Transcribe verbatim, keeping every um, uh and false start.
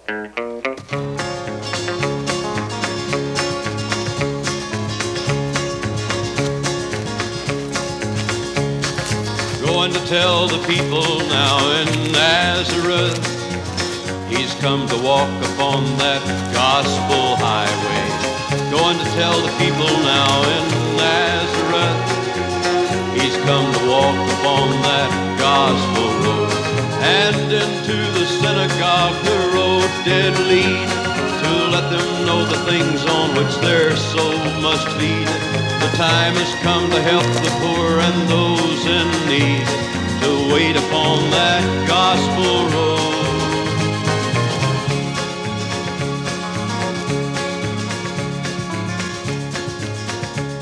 Going to tell the people now in Nazareth, he's come to walk upon that gospel highway. Going to tell the people now in Nazareth, he's come to walk upon that gospel road. And into the synagogue the road did lead, to let them know the things on which their soul must feed. The time has come to help the poor and those in need, to wait upon that gospel road.